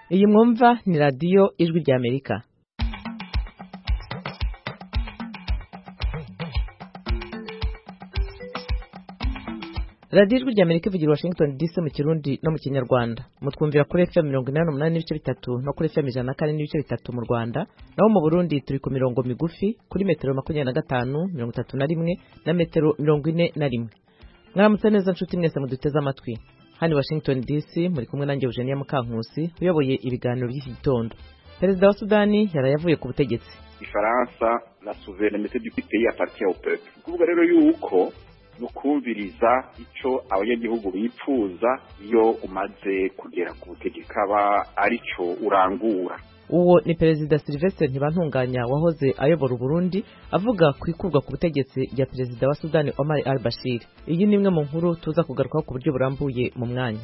Iyi mwumva ni radiyo ijwi rya Amerika. Radiyo ijwi rya Amerika ivugira Washington DC mu Kirundi no mu Kinyarwanda. Mutwumvira kuri FM 88 n'ibice bitatu no kuri FM 104 n'ibice bitatu mu Rwanda. Naho mu Burundi turi ku mirongo migufi kuri metero 25, 31 na metero 41. Mwaramutse neza nshuti mwese muduteze amatwi. Hano Washington DC muri kumwe nanjye Eugenia Mukankusi uyoboye ibiganiro by'iki gitondo. Perezida wa Sudani yarayavuye ku butegetsi. Ifaransa la souveraineté du pays appartient au peuple. Kuvuga rero yuko nukumviriza ico abanyagihugu bipfuza iyo umaze kugera ku butegetsi kaba arico urangura. Uwo ni Perezida Sylvestre Ntibantunganya wahoze ayobora Burundi avuga kwikurwa ku butegetsi ya Perezida wa Sudani Omar al-Bashir. Iyi ni imwe mu nkuru tuza kugarukaho ku buryo burambuye mu mwanya.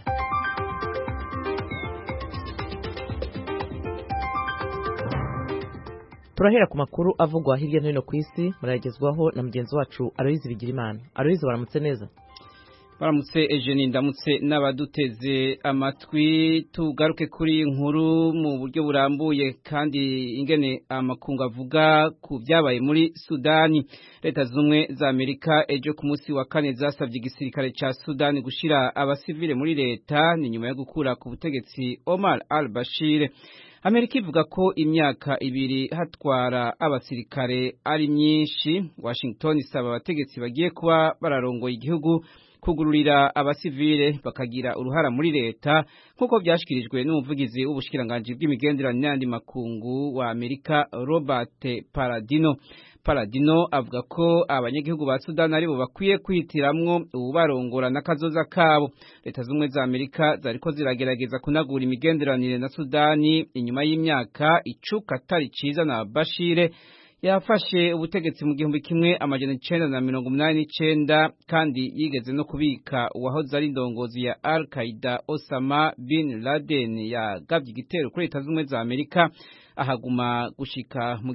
Turahera ku makuru avugwa hirya no hino ku isi muragezwaho na mugenzi wacu Aloyize Bigirimana. Aloyize, baramutse neza? Baramutse Eugenie, ndamutse n'abaduteze amatwi. Tugaruke kuri inkuru mu buryo burambuye kandi ingene amakungu avuga ku byabaye muri Sudani. Leta z'Ubumwe za Amerika ejo ku munsi wa kane zasabye igisirikare ca Sudani gushira abasivile muri leta ni nyuma yo gukura ku butegetsi Omar al-Bashir. Amerika ivuga ko imyaka ibiri hatwara abasirikare ari myinshi. Washington isaba abategetsi bagiye kuba bararongoye igihugu kugururira abasivile bakagira uruhara muri leta nkuko byashikirijwe n'umuvugizi w'ubushikiranganje bw'imigenderanire n'andi makungu wa Amerika Robert Paladino avuga ko abanyagihugu ba Sudani aribo bakwiye kwitiramwo ububarongora n'akazoza kabo. Leta z'Ubumwe za Amerika zariko ziragerageza kunagura imigenderanire na Sudani inyuma y'imyaka icuka atari ciza na Bashir yafashe ubutegetsi mu 1989 kandi yigeze no kubika uwahoze ari indongozi ya Al-Qaeda Osama bin Laden yagavye igitero kuri Leta z'Ubumwe za Amerika ahaguma gushika mu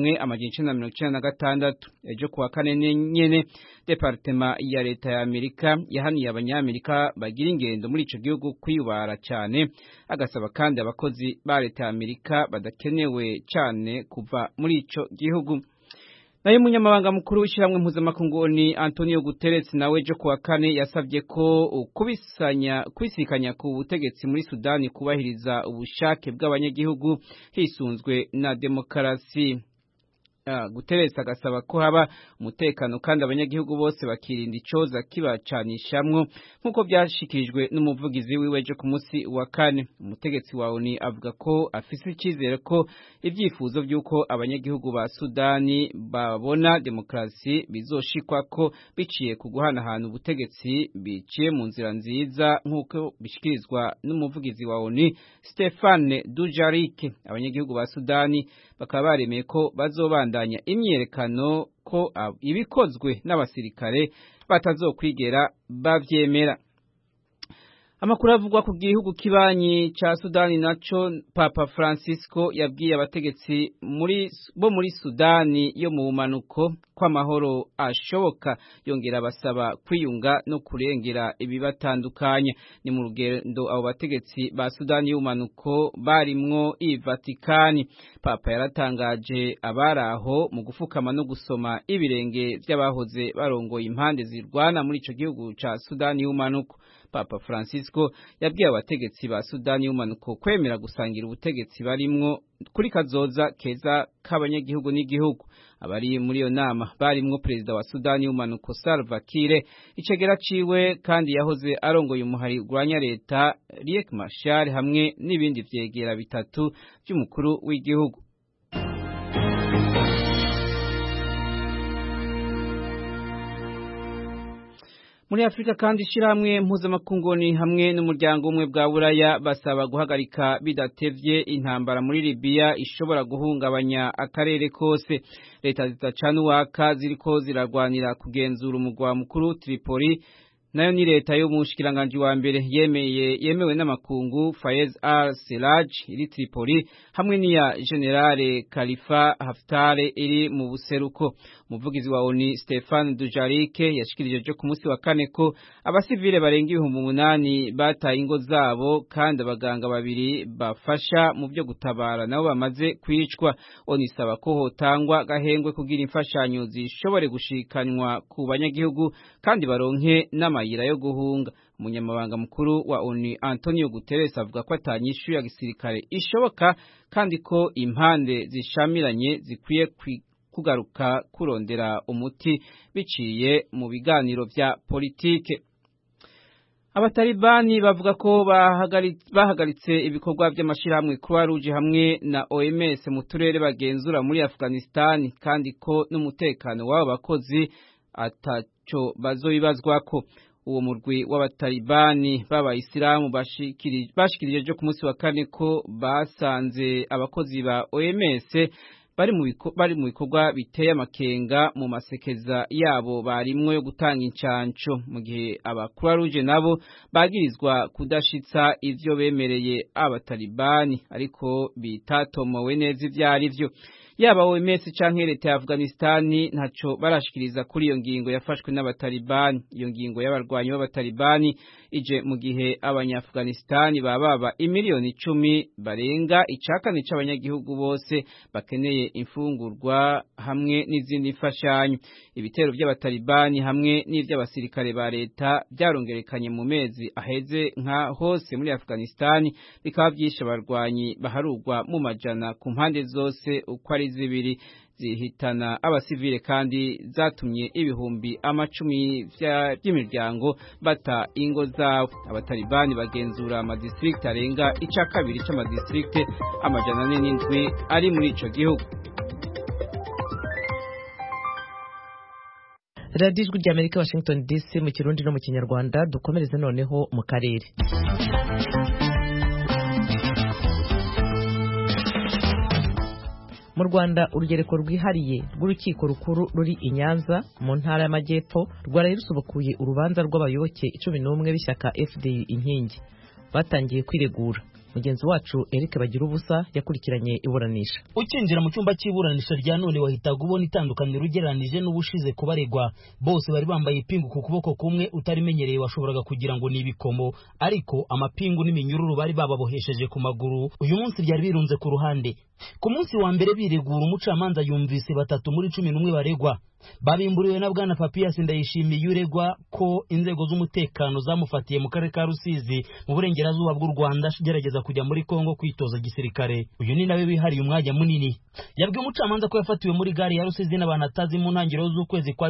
1996. Ejo kuwa kane nyene Departement ya Leta ya Amerika yahaniye abanyamerika bagira ingendo muri ico gihugu kwiyubara cyane, agasaba kandi abakozi ba Leta ya Amerika badakenewe cyane kuva muri ico gihugu. Nayo munyamabanga mukuru w'ishiramwe mpuzamakungu ni Antonio Guterres nawe ejo kuwa kane yasabye ko kubisikanya ku butegetsi muri Sudani kubahiriza ubushake bw'abanyagihugu hisunzwe na demokarasi. Guterres agasaba ko haba umutekano kandi abanyagihugu bose bakirinda icoza kibacanishamwo nkuko byashikirijwe n'umuvugizi wiwe ejo ku munsi wa kane. Umutegetsi wa ONU avuga ko afise icizere ko ibyifuzo by'uko abanyagihugu ba Sudani babona demokarasi bizoshikwa ko biciye ku guhanahana ubutegetsi biciye mu nzira nziza nkuko bishikirizwa n'umuvugizi wa ONU Stéphane Dujarric. Abanyagihugu ba Sudani bakaba baremeye ko bazobandanya imyerekano ko ibikozwe n'abasirikare batazokwigera bavyemera. Amakuru avugwa ku gihugu kibanyi ca Sudani naco Papa Francisco yabwiye abategetsi bo muri Sudani yo mu bumanuko ko amahoro ashoboka, yongera basaba kwiyunga no kurengera ibibatandukanye. Ni mu rugendo abo bategetsi ba Sudani y'ubumanuko barimwo i Vatikani. Papa yaratangaje abaraho mu gufukama no gusoma ibirenge by'abahoze barongoye impande zirwana muri ico gihugu ca Sudani y'ubumanuko. Papa Francisco yabwiye abategetsi ba Sudani y'ubumanuko kwemera gusangira ubutegetsi barimwo kuri kazoza keza k'abanyagihugu n'igihugu. Abari muri iyo nama barimwo Perezida wa Sudani y'ubumanuko Salva Kiir, icegera ciwe kandi yahoze arongoye umuhari urwanya leta Riek Machar hamwe n'ibindi vyegera bitatu by'umukuru w'igihugu. Muri Afrika kandi ishiramwe mpuzamakungu ni hamwe n'umuryango umwe bwa Buraya basaba guhagarika bidatevye intambara muri Libya ishobora guhungabanya akarere kose. Leta zitacana uwaka ziriko ziragwanira kugenzura umugwa mukuru Tripoli nayo ni leta y'umushikiranganji wa mbere yemewe n'amakungu Fayez al-Serraj iri Tripoli hamwe n'iya General Khalifa Haftar iri mu buseruko. Umuvugizi wa ONU Stéphane Dujarric yashikirije jo ku munsi wa kane ko abasivile barenga 8,000 bataye ingo zabo kandi abaganga babiri bafasha mu byo gutabara nabo bamaze kwicwa. ONU isaba ko hotangwa gahengwe kugira imfashanyo zishobore gushikanywa ku banyagihugu kandi baronke n'amayira yo guhunga. Umunyamabanga mukuru wa ONU Antonio Guterres avuga ko atanyishu ya gisirikare ishoboka kandi ko impande zishamiranye zikwiye kugaruka kurondera umuti biciye mu biganiro vya politike. Abatalibani bavuga ko bahagaritse ibikorwa by'amashirahamwe Croix Rouge hamwe na OMS mu turere bagenzura muri Afghanistan kandi ko n'umutekano w'abo bakozi ataco bazoibazwako. Uwo murwi w'abatalibani b'abayisilamu bashikirije jo ku munsi wa kane ko basanze abakozi ba OMS bari mu bikorwa biteye amakenga mu masekeza yabo barimwo yo gutanga incanco, mu gihe aba Croix Rouge nabo bagirizwa kudashitsa ivyo bemereye abatalibani ariko bitatomowe neza ivyari vyo. Yaba OMS canke leta ya Afghanistan ntaco barashikiriza kuri iyo ngingo yafashwe n'abatalibani. Iyo ngingo y'abarwanyi b'abatalibani ije mu gihe abanya-Afghanistan baba imiliyoni 10 barenga icakane c'abanyagihugu bose bakeneye imfungurwa hamwe n'izindi mfashanyo. Ibitero by'abatalibani hamwe n'ivy'abasirikare ba leta byarongerekanye mu mezi aheze nka hose muri Afghanistan bikaba byishe abarwanyi baharugwa mu majana ku mpande zose uko ari zibiri, zihitana abasivile kandi zatumye ibihumbi amacumi by'imiryango bata ingo zabo. Abatalibani bagenzura amadistrict arenga icakabiri c'amadistrict amajana 47 ari muri ico gihugu. Radio Ijwi ry'Amerika Washington DC mu Kirundi no mu Kinyarwanda. Dukomereze noneho mu karere. Mu Rwanda urugereko rwihariye rw'urukiko rukuru ruri i Nyanza mu ntara y'Amajyepfo rwaraye rusobokuye urubanza rw'abayoboke 11 b'ishyaka FDU Inkingi batangiye kwiregura. Mugenzi wacu Eric Bagirubusa yakurikiranye iburanisha. Ukinjira mu cyumba cy'iburanisha rya none wahitaga ubona itandukaniro ugereranije n'ubushize kubaregwa. Bose bari bambaye ipingu ku kuboko kumwe utarimenyereye washoboraga kugira ngo ni ibikomo, ariko amapingu n'iminyururu bari bababohesheje ku maguru uyu munsi byari birunze ku ruhande. Ku munsi wa mbere biregura umucamanza yumvise 3 muri 11 baregwa. Babimburiwe na Bwana Papias Ndayishimiye uregwa ko inzego z'umutekano zamufatiye mu karere ka Rusizi mu burengerazuba bw'u Rwanda gerageza kujya muri Kongo kwitoza gisirikare. Uyu ni nawe wihariye umwanya munini. Yabwiye umucamanza ko yafatiwe muri gare ya Rusizi n'abantu atazi mu ntangiriro z'ukwezi kwa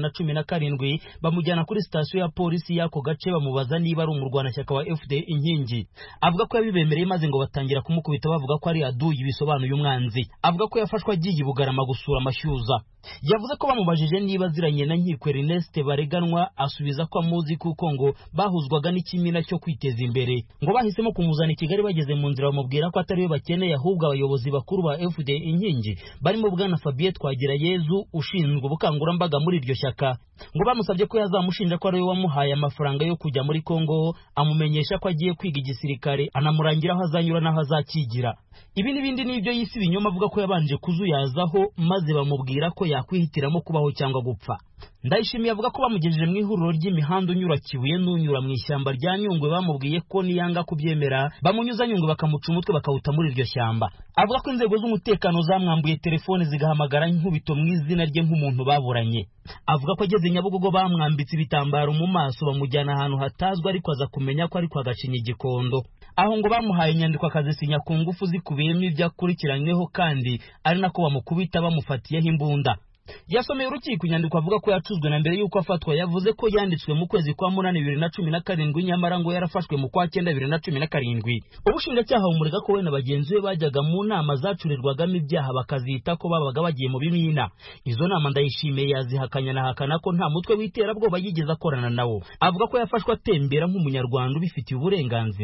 2017 bamujyana kuri station ya polisi y'ako gace bamubaza niba ari umurwanashyaka wa FD Inkingi. Avuga ko yabibemereye maze ngo batangira kumukubita bavuga ko ari aduyi bisobanuye umwanzi. Avuga ko yafashwa agiye Bugarama gusura amashyuza. Yavuze ko bamubajije niba ziranye na Nkiko Ernest bareganwa asubiza ko amuzi kuko ngo bahuzwaga n'ikimina cyo kwiteza imbere. Ngo bahisemo kumuzana i Kigali bageze mu nzira bamubwira ko atari we bakeneye ahubwo abayobozi bakuru ba FD Inkingi barimo Bwana Fabien Twagirayezu ushinzwe ubukangurambaga muri iryo shyaka. Ngo bamusabye ko yazamushinja ko ari we wamuhaye amafaranga yo kujya muri Kongo, amumenyesha ko agiye kwiga igisirikare, anamurangira aho azanyura n'aho azakigira. Ibi n'ibindi n'ibyo yisi binyoma avuga ko yabanje kuzuyazaho maze bamubwira ko yakwihitiramo kubaho cyangwa gupfa. Ndayishimiye avuga ko bamugejeje mu ihuriro ry'imihanda unyura Kibuye n'unyura mu ishyamba rya Nyungwe bamubwiye ko niyanga kubyemera bamunyuza Nyungwe bakamuca umutwe bakawuta muri iryo shyamba. Avuga ko inzego z'umutekano zamwambuye telefone zigahamagara nkubito mu izina rye nk'umuntu baburanye. Avuga ko ageze Nyabugogo bamwambitse ibitambaro mu maso bamujyana ahantu hatazwa ariko aza kumenya ko ari kwa Gacinya Gikondo. Aho ngo bamuhaye inyandiko akazisinya ku ngufu zikubiyemo ibyakurikiranyweho kandi ari nako bamukubita bamufatiyeho imbunda. Yasomeye urukiko inyandiko avuga ko yacuzwe na mbere yuko afatwa. Yavuze ko yanditswe mu kwezi kwa 8/2017 nyamara ngo yarafashwe mu kwa 9/2017. Ubushinjacyaha bumurega ko we na bagenzi be bajyaga mu nama zacurirwagamo ibyaha bakazita ko babaga bagiye mu bimina. Izo nama Ndayishimiye yazihakanya na hakana ko nta mutwe w'iterabwoba yigeze akorana nawo. Avuga ko yafashwe atembera nk'umunyarwanda ubifitiye uburenganzira.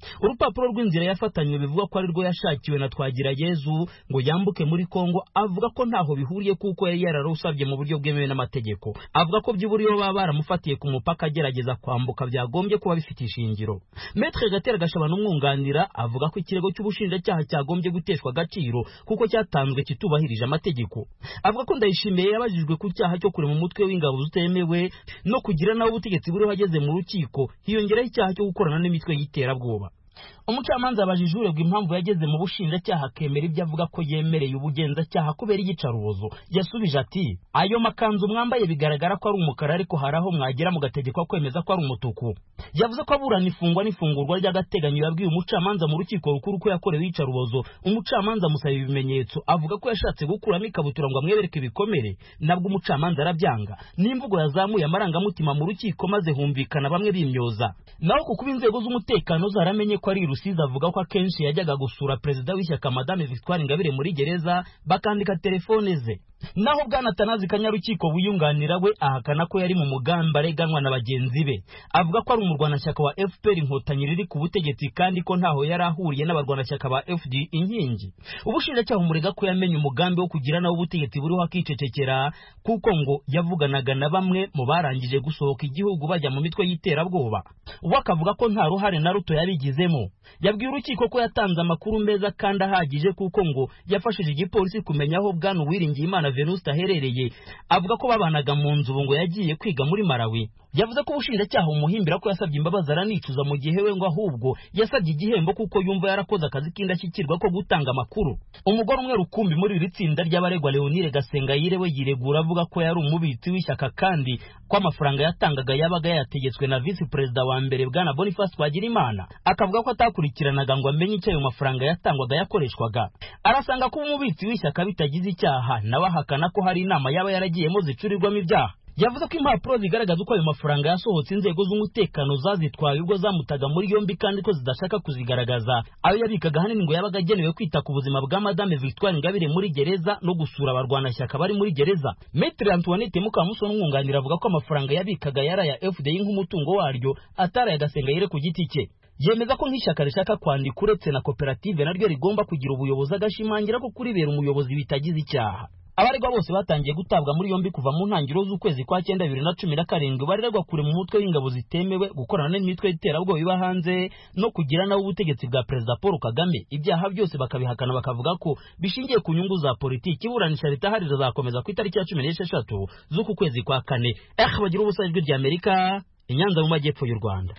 urupapuro rw'inzira yafatanywe bivuga ko ari rwo yashakiwe na Twagirayezu ngo yambuke muri Kongo avuga ko ntaho bihuriye kuko yari yararusabye mu buryo bwemewe n'amategeko. Avuga ko by'uburiyo baba baramufatiye ku mupaka agerageza kwambuka byagombye kuba bifite ishingiro. Maître Gatera Gashabana umwunganira avuga ko ikirego cy'ubushinjacyaha cyagombye guteshwa agaciro kuko cyatanzwe kitubahirije amategeko. Avuga ko Ndayishimiye yabajijwe ku cyaha cyo kurema umutwe w'ingabo zutemewe no kugira naho ubutegetsi buriho hageze mu rukiko hiyongeraho icyaha cyo gukorana n'imitwe y'iterabwoba. Umucamanza abajije uregwa impamvu yageze mu bushinjacyaha akemera ibyo avuga ko yemereye ubugenzacyaha kubera iyicarubozo. Yasubije ati ayo makanzu mwambaye bigaragara ko ari umukara ariko hari aho mwagera mugategekwa kwemeza ko ari umutuku. Yavuze ko aburana ifungwa n'ifungurwa ry'agateganyo yabwiye umucamanza mu rukiko rukuru ko yakorewe iyicarubozo. Umucamanza amusaba ibimenyetso avuga ko yashatse gukuramo ikabutura ngo amwebereke ibikomere, nabwo umucamanza arabyanga. N'imvugo yazamuye amarangamutima mu rukiko maze humvikana bamwe bimyoza. Naho kukuba inzego z'umutekano zaramenye ko ari Rusizi avuga ko akenshi yajyaga gusura perezida w'ishyaka Madame Victoire Ingabire muri gereza bakandika telefone ze. Naho Bwana Atanazi Kanyarukiko wiyunganira we ahakana ko yari mu mugamba areganwa na bagenzi be. Avuga ko ari umurwanashyaka wa FPR Inkotanyi riri ku butegetsi kandi ko ntaho yari ahuriye n'abarwanashyaka ba FD Inkingi. Ubushinjacyaha umurega ko yamenye umugambi wo kugira nawo ubutegetsi buriho akicecekera kuko ngo yavuganaga na bamwe mu barangije gusohoka igihugu bajya mu mitwe y'iterabwoba. Ubu akavuga ko nta ruhare na ruto yabigizemo. Yabwiye urukiko ko yatanze amakuru meza kandi ahagije kuko ngo yafashije igipolisi kumenya aho Bwana Uwiringiyimana Venuste aherereye. Avuga ko babanaga mu nzu ngo yagiye kwiga muri Malawi. Yavuze ko ubushinjacyaha umuhimbira ko yasabye imbabazi aranicuza mu gihe we ngo ahubwo yasabye igihembo kuko yumva yarakoze akazi k'indashyikirwa ko gutanga amakuru. Umugore umwe rukumbi muri iri tsinda ry'abaregwa Leonire Gasengayire we yiregura avuga ko yari umubitsi w'ishyaka kandi ko amafaranga yatangaga yabaga yategetswe na Vice Perezida wa mbere Bwana Boniface Twagirimana. Akavuga ko atakurikiranaga ngo amenye icyo ayo mafaranga yatangwaga yakoreshwaga. Arasanga ko umubitsi w'ishyaka bitagize icyaha nawe ahakana ko hari inama yaba yaragiyemo zicurirwamo ibyaha. Yavuze ko impapuro zigaragaza uko ayo mafaranga yasohotse inzego z'umutekano zazitwaye ubwo zamutaga muri yombi kandi ko zidashaka kuzigaragaza. Ayo yabikaga hanini ngo yabaga agenewe kwita ku buzima bwa Madame Victoire Ingabire muri gereza no gusura abarwanashyaka bari muri gereza. Maître Antoinette Mukamusoni umwunganira avuga ko amafaranga yabikaga yari aya FDI nk'umutungo waryo atari aya Gasengayire ku giti cye. Yemeza ko nk'ishyaka rishaka kwandika uretse na koperative naryo rigomba kugira ubuyobozi agashimangira ko kuribera umuyobozi bitagize icyaha. Abaregwa bose batangiye gutabwa muri yombi kuva mu ntangiriro z'ukwezi kwa 9 2017 baregwa kure mu mutwe w'ingabo zitemewe gukorana n'imitwe y'iterabwoba iba hanze no kugira nawo ubutegetsi bwa Perezida Paul Kagame. Ibyaha byose bakabihakana bakavuga ko bishingiye ku nyungu za politiki. Iburanisha ritahari rizakomeza ku itariki ya 16 z'uku kwezi kwa 4. Bagira ubusa ijwi rya Amerika Inyanza mu majyepfo y'u Rwanda.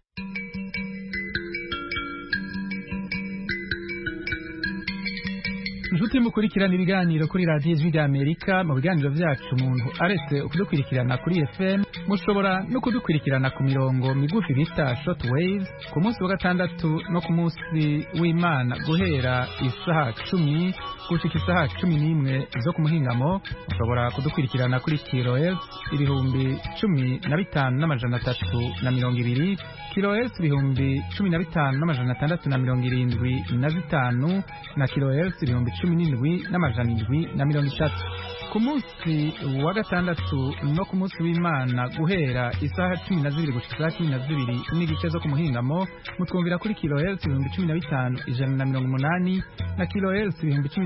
Inshuti mukurikirana ibiganiro kuri Radio Ijwi rya Amerika. Mu biganiro byacu umuntu aretse ukudukurikirana kuri FM mushobora no kudukurikirana ku mirongo migufi bita short waves ku munsi wa gatandatu no ku munsi w'Imana guhera isaha 10 gushika isaha 11 zo ku muhingamo. Mushobora kudukurikirana kuri kilohertz 15,320 kilohertz 15,675 na kilohertz 17,730. Ku munsi wa gatandatu no ku munsi w'Imana guhera isaha 12 gushika 12 n'igice zo ku muhingamo mutwumvira kuri kilohertz 15,180 na kilohertz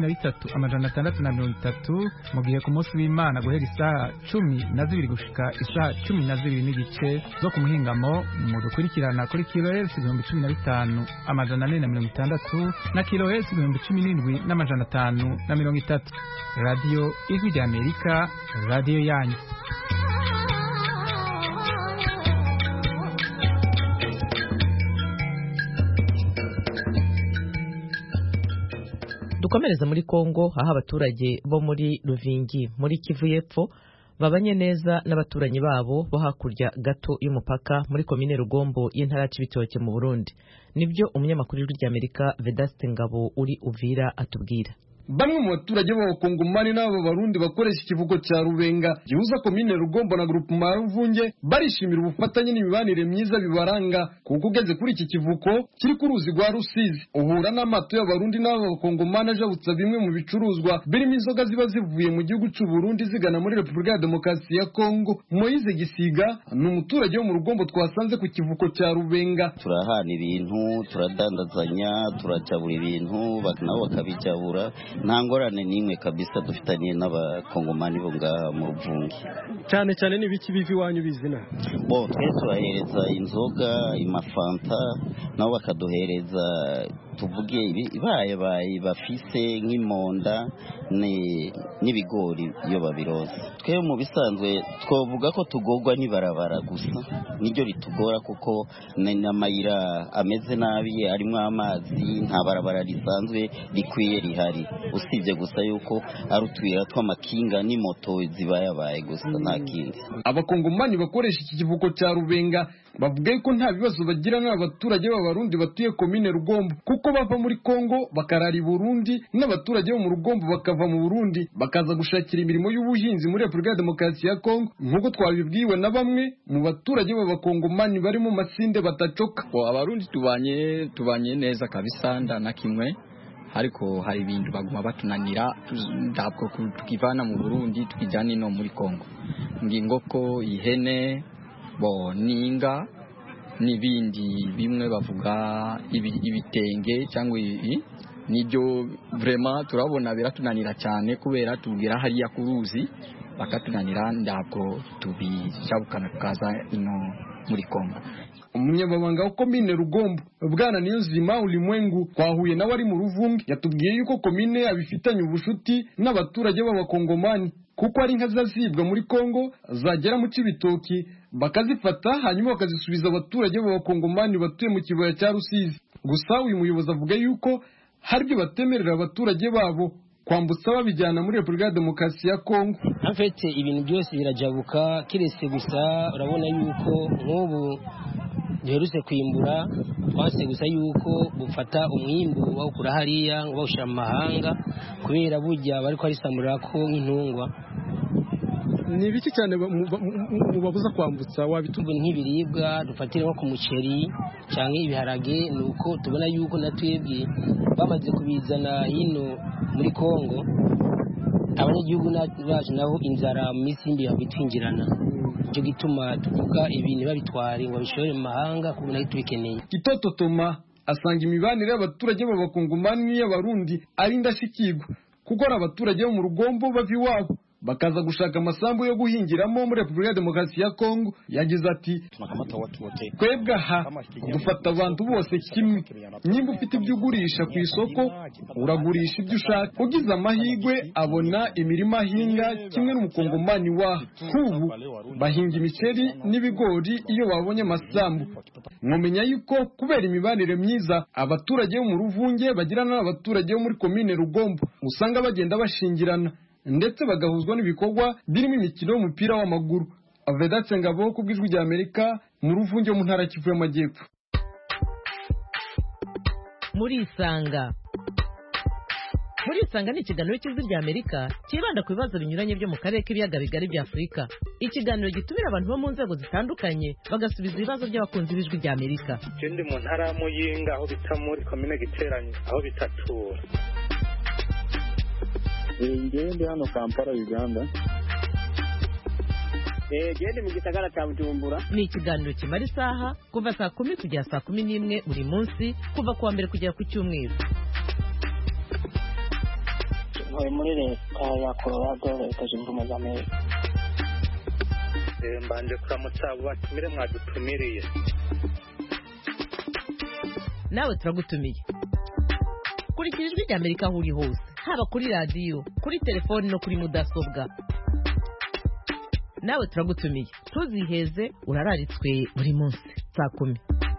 13,630. mu gihe ku munsi w'Imana guhera isaha 12 gushika isaha 12 n'igice zo ku muhingamo mudukurikirana kuri kilohertz 15,460 na kilohertz 17,530. Radio Ijwi rya Amerika, radio yanyu. Dukomereza muri Kongo aho abaturage bo muri Ruvingi muri Kivu y'Epfo babanye neza n'abaturanyi babo bo hakurya gato y'umupaka muri komine Rugombo y'intara y'Ibitoke mu Burundi. Nibyo umunyamakuru w'Ijwi rya Amerika Vedaste Ngabo uri Uvira atubwira. bamwe mu baturage b'abakongomani n'aba barundi bakoresha ikivugo cya Rubenga gihuza komine Rugombo na groupement ya Ruvunge barishimira ubufatanye n'imibanire myiza bibaranga kuko ugeze kuri iki kivuko kiri ku ruzi rwa Rusizi uhura n'amato y'abarundi n'aba bakongomani ajabutsa bimwe mu bicuruzwa birimo inzoga ziba zivuye mu gihugu cy'u Burundi zigana muri Repubulika ya Demokarasi ya Kongo. Moise Gisiga ni umuturage wo mu Rugombo twasanze ku kivuko cya Rubenga. Turahana ibintu, turadandazanya, turajabura ibintu, nabo bakabijabura, nta ngorane n'imwe kabisa dufitanye n'abakongomani bo ngaha mu Ruvunge. Cyane cyane n'ibiki bivi wanyu bizina? Bo twese turahereza inzoga, imafanta, nabo bakaduhereza tuvuge ibaye bafise nk'imonda n'ibigori iyo babiroza. Twe mu bisanzwe twovuga ko tugorwa n'ibarabara gusa niryo ritugora kuko n'amayira ameze nabi arimo amazi, nta barabara risanzwe rikwiye rihari, usibye gusa yuko ari utwira tw'amakinga n'imoto zibayabaye gusa nta kindi. Abakongomani bakoresha iki kivuko cya Rubenga bavuga ko nta bibazo bagira n'abaturage b'abarundi batuye komine Rugombo kuko bava muri Kongo bakarara i Burundi, n'abaturage bo mu Rugombo bakava mu Burundi bakaza gushakira imirimo y'ubuhinzi muri Repubulika ya Demokarasi ya Kongo nk'uko twabibwiwe na bamwe mu baturage b'abakongomani bari mu Masinde batacoka. Abarundi tubanye neza kabisa na kimwe, ariko hari ibintu baguma batunanira ndabwo tukivana mu Burundi tukijana ino muri Kongo, ngingoko ihene ninga n'ibindi bimwe bavuga ibitenge cyangwa nibyo vraiment turabona biratunanira cyane kubera tugira hariya kuruzi bakatunanira ndabwo tubijabukana tukaza ino muri Kongo. Umunyamabanga wa komine Rugombo Bwana Niyonzima Ulimwengu twahuye nawe ari mu Ruvunge yatubwiye yuko komine abifitanye ubushuti n'abaturage b'abakongomani kuko ari inka zazibwa muri Kongo zagera mu Cibitoki bakazifata hanyuma bakazisubiza abaturage b'abakongomani batuye mu kibaya cya Rusizi. Gusa uyu muyobozi avuga yuko hari byo batemerera abaturage babo kwambutsa babijyana muri Repubulika ya Demokarasi ya Kongo. Afite ibintu byose birajabuka kiretse gusa urabona yuko nk'ubu duherutse kwimbura twase gusa yuko bufata umwimbu bawukura hariya ngo bawushira mu mahanga kubera burya bariko arisamurira ko nk'intungwa. Ni ibiki cyane mubabuza kwambutsa wabitumbwe nk'ibiribwa dufatira nko ku muceri cyangwa ibiharage, nuko tubona yuko natwebwe bamaze kubizana hino muri Kongo abanyagihugu bacu nabo inzara mu minsi y'imbi bitwinjirana, cyo gituma tuvuga ibintu babitware ngo bishore mu mahanga kuko nayo tubikeneye. Kitoto Toma asanga imibanire y'abaturage b'abakongomani n'iy'abarundi ari indashyikirwa kuko ari abaturage bo mu Rugombo bava iwabo bakaza gushaka amasambu yo guhingiramo muri Repubulika ya Demokarasi ya Kongo. Yagize ati twebwe aha dufata abantu bose kimwe, nimba ufite ibyo ugurisha ku isoko uragurisha ibyo ushaka, ugize amahirwe abona imirima ahinga kimwe n'umukongomani waho. Nk'ubu bahinga imiceri n'ibigori iyo babonye amasambu. Mwomenya yuko kubera imibanire myiza abaturage bo mu Ruvunge bagirana n'abaturage bo muri komine Rugombo usanga bagenda bashingirana ndetse bagahuzwa n'ibikorwa birimo imikino y'umupira w'amaguru. Avedatse Ngabo ku bw'ijwi rya Amerika mu Ruvunge mu ntara Kivu y'Amajyepfo. Muri Isanga ni ikiganiro cy'ijwi rya Amerika kibanda ku bibazo binyuranye byo mu karere k'ibiyaga bigari bya Afurika. Ikiganiro gitumira abantu bo mu nzego zitandukanye bagasubiza ibibazo by'abakunzi b'ijwi rya Amerika. Ndi mu ntara ya Muyinga aho bita muri komine Giteranyi aho bitatura. Ndi hano Kampala Uganda. Ndi mu gisagara cya Bujumbura. Ni ikiganiro kimara isaha kuva saa 10 kugera saa 11 buri munsi kuva kuwa mbere kugera ku cyumweru. Muri leta ya Colorado leta zunze ubumwe za Amerika. Mbanje kuramutsa abo batumire mwadutumiriye. Nawe turagutumiye. Kurikira ijwi rya Amerika aho uri hose, haba kuri radiyo, kuri telefoni no kuri mudasobwa. Nawe turagutumiye, tuziheze urararitswe buri munsi saa 10.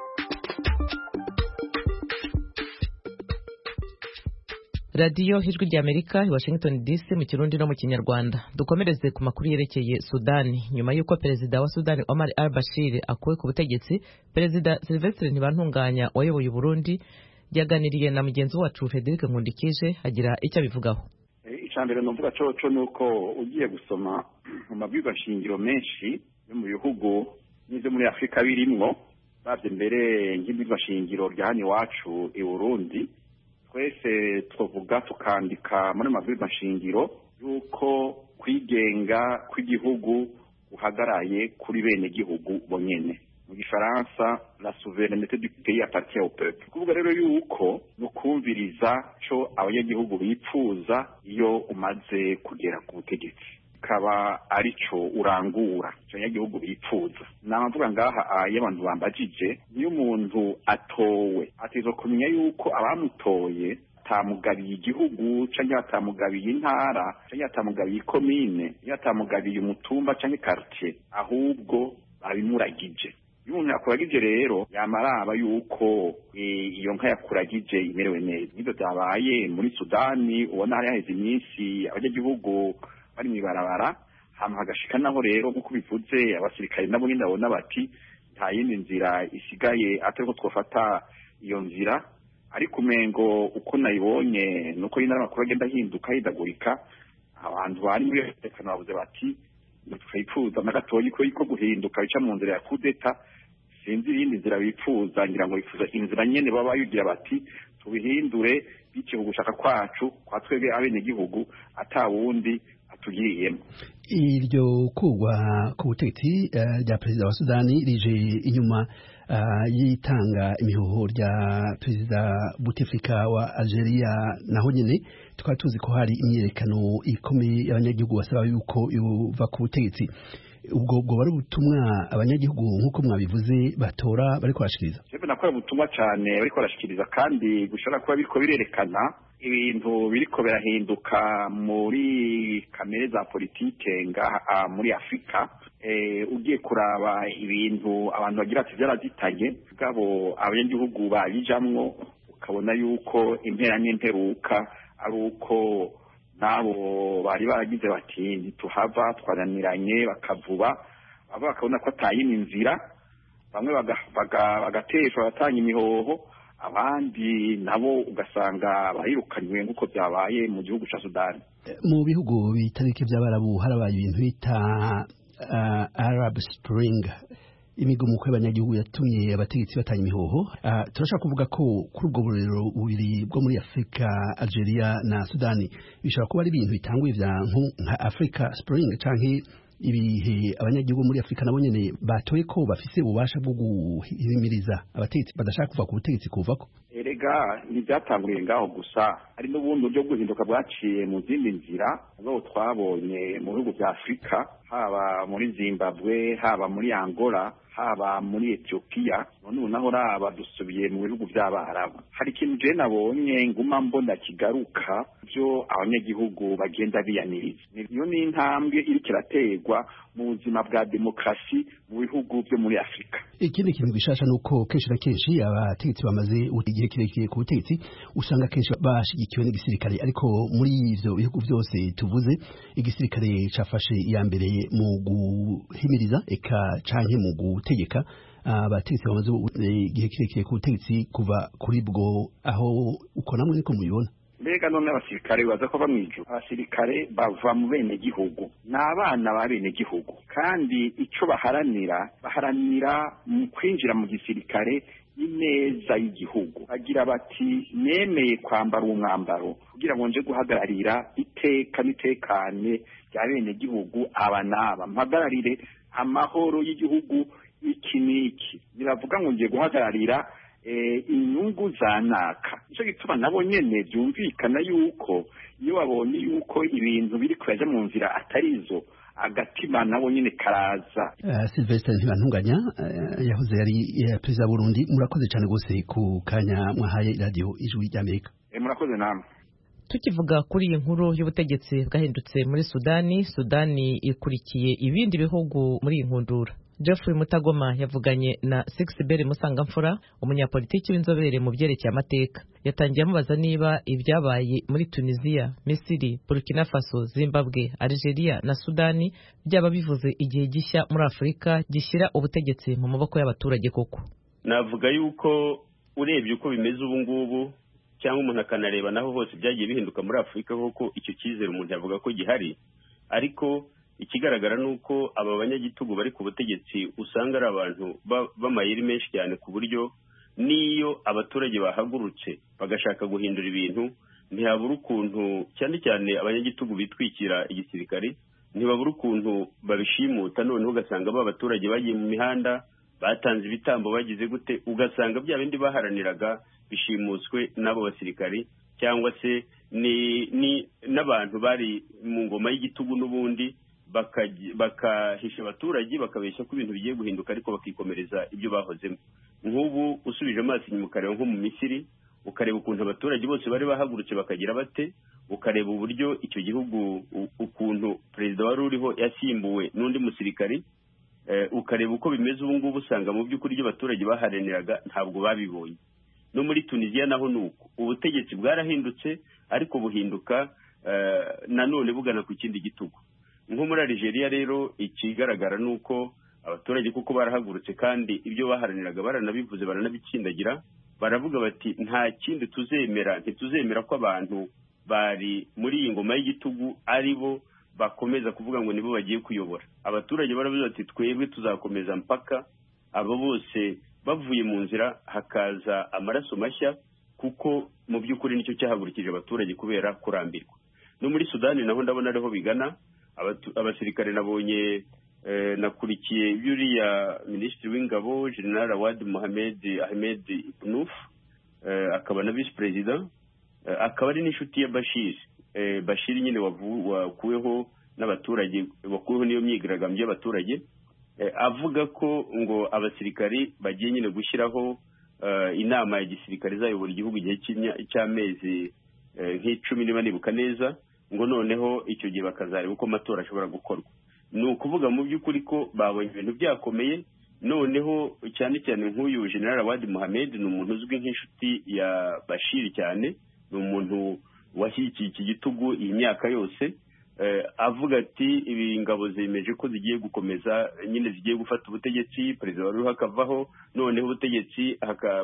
Radiyo Ijwi rya Amerika i Washington DC mu Kirundi no mu Kinyarwanda. Dukomereze ku makuru yerekeye Sudani. Nyuma y'uko perezida wa Sudani Omar al-Bashir akuwe ku butegetsi, perezida Sylvestre Ntibantunganya wayoboye Burundi yaganiriye na mugenzi wacu Frederic Nkundikije agira icyo abivugaho. Icambere novuga coco nuko ugiye gusoma mu mabwirwa shingiro menshi yo mu bihugu n'ivyo muri Afrika birimwo bavye mbere nk'ibwirwa shingiro rya hano iwacu i Burundi, twese twovuga tukandika muri mabwirwa shingiro yuko kwigenga kw'igihugu uhagaraye kuri bene gihugu bonyene. Mu Gifaransa la souveraineté du pays appartient au peuple. Kuvuga rero yuko nukumviriza co abanyagihugu bipfuza iyo umaze kugera ku butegetsi, kaba arico urangura ico abanyagihugu bipfuza. Namavuga ngaha iyo abantu bambajije, niyo umuntu atowe atezo kumenya yuko abamutoye atamugabiye igihugu canke atamugabiye intara canke atamugabiye ikomine, atamugabiye umutumba canke quartier, ahubwo babimuragije. Iyo umuntu yakuragije rero yamaraba yuko iyo nka yakuragije imerewe neza. Nivyo vyabaye muri Sudani, ubona hari haheze iminsi abanyagihugu bari mw'ibarabara, hama hagashika naho rero nk'uko bivuze abasirikare nabo nyene babona bati nta yindi nzira isigaye atari ko twofata iyo nzira. Ariko umengo uko nayibonye nuko nyine amakuru agenda ahinduka hidagurika, abantu bari muri Afrika bavuze bati twipfuza na gatoyi ko guhinduka bica mu nzira ya kudeta, sinzi ibindi nzira bipfuza, ngira ngo bifuza inzira nyene baba yugira bati tubihindure bice gushaka kwacu kwa twebwe abenegihugu atawundi atugiriyemo. Iryo kugwa ku butegetsi rya perezida wa Sudani rije inyuma yitanga imihoho rya perezida Bouteflika wa Algeria, naho nyene tukaba tuzi ko hari imyerekano ikomeye y'abanyagihugu basaba yuko yuva ku butegetsi. Ubwo bari ubutumwa abanyagihugu nk'uko mwabivuze batora bariko barashikiriza. Jewe nakora ubutumwa cyane bariko barashikiriza, kandi gushaka kuba biriko birerekana ibintu biriko birahinduka muri kamere za politike ngaha muri Afrika. Ugiye kuraba ibintu abantu bagira ati vyarazitanye gabo abanyagihugu bayijamwo, ukabona yuko impera n'imperuka ari uko nabo bari baragize bati ntituhava twananiranye, bakavuba abo bakabona ko atayini nzira, bamwe bagateshwa batanga imihoho, abandi nabo ugasanga bahirukanywe nk'uko byabaye mu gihugu ca Sudani. Mu bihugu bitarike by'abarabu harabaye ibintu bita Arab Spring, imigumuko y'abanyagihugu yatumye abategetsi batanga imihoho. Turashaka kuvuga ko kuri ubwo burero bubiri bwo muri Afrika, Algeria na Sudani, bishobora kuba ari ibintu bitanguye vya nka Africa Spring canke ibihe abanyagihugu muri Afrika nabo nyene batoye ko bafise ububasha bwo guhimiriza abategetsi badashaka kuva ku butegetsi kuvako. Erega ntibyatanguriye ngaho gusa, hari n'ubundi buryo guhinduka bwaciye mu zindi nzira ubwo twabonye mu bihugu bya Afrika, haba muri Zimbabwe, haba muri Angola, haba muri Ethiopia, none naho raba dusubiye mu bihugu by'abarabu. Hari ikintu je nabonye nguma mbona kigaruka byo abanyagihugu bagenda biyaniriza. Niyo ni intambwe iri kirategwa mu buzima bwa demokrasi mu bihugu byo muri Afrika. Ikindi kintu gishasha nuko kenshi na kenshi abategetsi bamaze igihe kirekire ku butegetsi usanga kenshi bashigikiwe n'igisirikare, ariko muri ivyo bihugu byose tuvuze igisirikare cafashe iya mbere mu guhimiriza eka canke mu gutegeka abategetsi bamaze igihe kirekire ku butegetsi kuva kuri bwo, aho uko namwe niko mubibona. Mbega none abasirikare baza ko bamwiju, abasirikare bava mu bene gihugu, n'abana ba bene gihugu, kandi ico baharanira mu kwinjira mu gisirikare ineza y'igihugu. Bagira bati nemeye kwambara umwambaro kugira ngo nje guhagararira iteka n'itekane rya bene gihugu, aba naba mpagararire amahoro y'igihugu iki niki. Biravuga ngo ngiye guhagararira inyungu za naka. Nico gituma nabo nyene byumvikana yuko iyo babonye yuko ibintu biri kuraja mu nzira atarizo, agatima nabo nyene karaza. Sylvestre Ntibantunganya yahoze yari perezida wa Burundi, murakoze cyane gose ku kanya mwahaye radio Ijwi ry'Amerika. Murakoze namwe. Tukivuga kuri iyi nkuru y'ubutegetsi bwahindutse muri Sudani ikurikiye ibindi bihugu muri iyi nkundura. Geoffrey Mutagoma yavuganye na Sixbert Musangamfura, umunyapolitiki w'inzobere mu byerekeye amateka. Yatangiye amubaza niba ibyabaye muri Tunisia, Misiri, Burkina Faso, Zimbabwe, Algeria na Sudani byaba bivuze igihe gishya muri Afrika gishyira ubutegetsi mu maboko y'abaturage koko. Navuga yuko urebye uko bimeze ubu ngubu cyangwa umuntu akanareba naho hose byagiye bihinduka muri Afurika kuko icyo cyizere umuntu yavuga ko gihari, ariko ikigaragara ni uko aba banyagitugu bari ku butegetsi usanga ari abantu b'amayeri menshi cyane, ku buryo n'iyo abaturage bahagurutse bagashaka guhindura ibintu ntihabura ukuntu, cyane cyane abanyagitugu bitwikira igisirikare, ntibabura ukuntu babishimuta, noneho ugasanga abaturage bagiye mu mihanda batanze ibitambo bagize gute, ugasanga bya bindi baharaniraga bishimutswe n'abo basirikari cyangwa se n'abantu bari mu ngoma y'igitugu n'ubundi bakahisha abaturage bakabeshya ko ibintu bigiye guhinduka ariko bakikomereza ibyo bahozemo. Nk'ubu usubije amaso inyuma ukareba nko mu Misiri, ukareba ukuntu abaturage bose bari bahagurutse bakagira bate, ukareba uburyo icyo gihugu ukuntu perezida wari uriho yasimbuwe n'undi musirikari, ukareba uko bimeze ubu ngubu usanga mu by'ukuri ibyo abaturage baharaniraga ntabwo babibonye. No muri Tunisia naho nuko ubutegetsi bwarahindutse ariko buhinduka nanone bugana ku kindi gitugu. Nko muri Algeria rero ikigaragara ni uko abaturage kuko barahagurutse kandi ibyo baharaniraga baranabivuze baranabitsindagira, baravuga bati nta kindi ntituzemera ko abantu bari muri iyi ngoma y'igitugu ari bo bakomeza kuvuga ngo nibo bagiye kuyobora. Abaturage baravuze bati twebwe tuzakomeza mpaka abo bose bavuye mu nzira hakaza amaraso mashya, kuko mu by'ukuri nicyo cyahagurukije abaturage kubera kurambirwa. No muri Sudani naho ndabona ariho bigana, abasirikare nabonye nakurikiye yuriya minisitiri w'ingabo General Awad Mohamed Ahmed Ibnouf, akaba na vice president, akaba ari n'inshuti ya Bashir nyine wakuweho n'abaturage, wakuweho n'iyo myigaragambyo y'abaturage, avuga ko ngo abasirikari bagiye nyine gushyiraho inama ya gisirikare izayobora igihugu igihe cy'amezi nk'icumi niba nibuka neza, ngo noneho icyo gihe bakazareba uko amatora ashobora gukorwa. Ni ukuvuga mu by'ukuri ko babonye ibintu byakomeye, noneho cyane cyane nk'uyu General Awad Mohamed ni umuntu uzwi nk'inshuti ya Bashir cyane, ni umuntu washyigikiye iki gitugu iyi myaka yose, avuga ati ibi ngabo zemeje ko zigiye gukomeza nyine zigiye gufata ubutegetsi, perezida wari akavaho, noneho ubutegetsi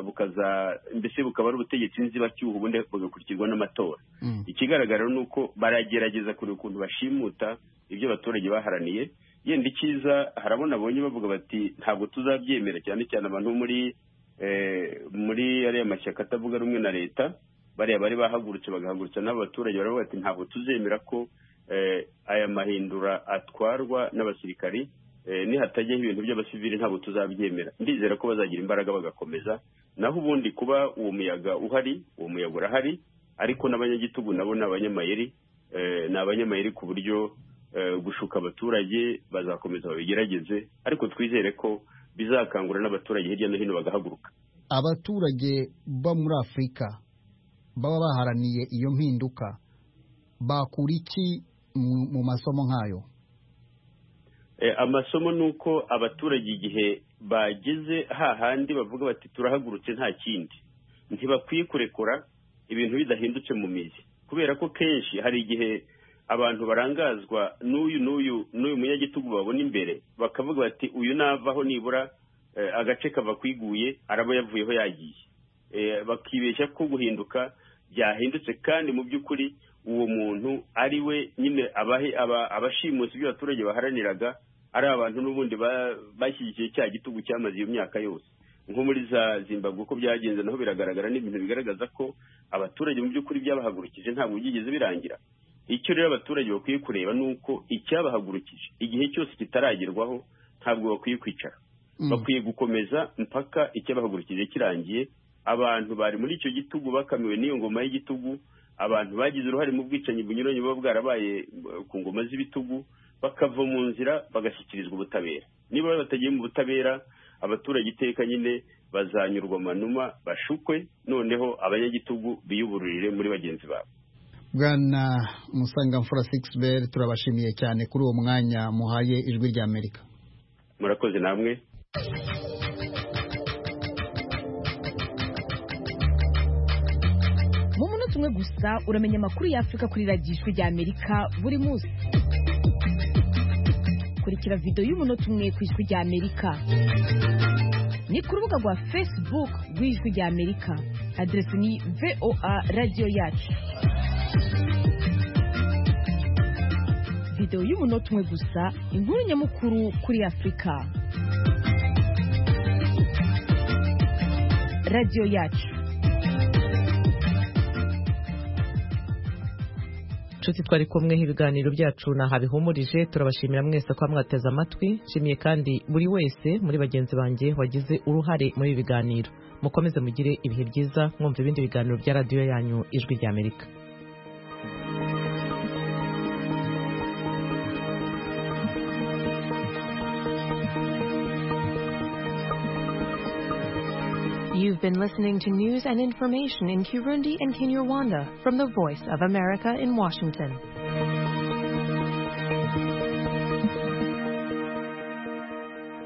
mbese bukaba ari ubutegetsi nzibacyuho ubundi bugakurikirwa n'amatora. Ikigaragara ni uko baragerageza kureba ukuntu bashimuta ibyo abaturage baharaniye. Yenda icyiza harabona abonye bavuga bati ntabwo tuzabyemera, cyane cyane abantu muri ariya mashyaka atavuga rumwe na leta, bariya bari bahagurutse bagahagurutsa n'abaturage baravuga bati ntabwo tuzemera ko aya mahindura atwarwa n'abasirikari, nihatajyaho ibintu by'abasivili ntabwo tuzabyemera. Ndizera ko bazagira imbaraga bagakomeza, naho ubundi kuba uwo muyaga uhari, uwo muyaga urahari, ariko n'abanyagitugu nabo ni abanyamayeri ku buryo gushuka abaturage bazakomeza babigerageze, ariko twizere ko bizakangura n'abaturage hirya no hino bagahaguruka. Abaturage bo muri Afurika baba baharaniye iyo mpinduka bakura iki mu masomo nk'ayo? Amasomo ni uko abaturage igihe bageze hahandi bavuga bati turahagurutse nta kindi, ntibakwiye kurekura ibintu bidahindutse mu mizi, kubera ko kenshi hari igihe abantu barangazwa n'uyu munyagitugu babona imbere, bakavuga bati uyu navaho nibura agace kava kwiguye araba yavuyeho yagiye, bakibeshya ko guhinduka byahindutse, kandi mu by'ukuri uwo muntu ari we nyine abashimusi ibyo abaturage baharaniraga ari abantu n'ubundi bashyigikiye cya gitugu cyamaze iyo myaka yose. Nko muri za Zimbabwe uko byagenze naho biragaragara, n'ibintu bigaragaza ko abaturage mu by'ukuri byabahagurukije ntabwo byigeze birangira. Icyo rero abaturage bakwiye kureba ni uko icyabahagurukije igihe cyose kitaragerwaho ntabwo bakwiye kwicara, bakwiye gukomeza mpaka icyabahagurukije kirangiye. Abantu bari muri icyo gitugu bakamiwe n'iyo ngoma y'igitugu, abantu bagize uruhare mu bwicanyi bunyuranye buba bwarabaye ku ngoma z'ibitugu, bakava mu nzira bagashyikirizwa ubutabera. Niba batagiye mu butabera, abaturage iteka nyine bazanyurwa amanuma bashukwe, noneho abanyagitugu biyubururire muri bagenzi babo. Bwana Musangamfura Sixbert, turabashimiye cyane kuri uwo mwanya muhaye Ijwi ry'Amerika. Murakoze namwe. Mu munota umwe gusa uramenya amakuru y'Afurika kuri radiyo Ijwi ry'Amerika buri munsi. Kurikira video y'umunota umwe ku Ijwi ry'Amerika. ni ku rubuga rwa Facebook rw'Ijwi ry'Amerika, aderesi ni VOA radiyo yacu. Video y'umunota umwe gusa, inkuru nyamukuru kuri Afurika. Radiyo yacu. Nshuti twari kumwe ibiganiro byacu naha bihumurije, turabashimira mwese ko mwateze amatwi. Nshimiye kandi buri wese muri bagenzi banjye wagize uruhare muri ibi biganiro. Mukomeze mugire ibihe byiza, mwumva ibindi biganiro bya radiyo yanyu Ijwi ry'Amerika. You've been listening to news and information in Kirundi and Kinyarwanda from the Voice of America in Washington.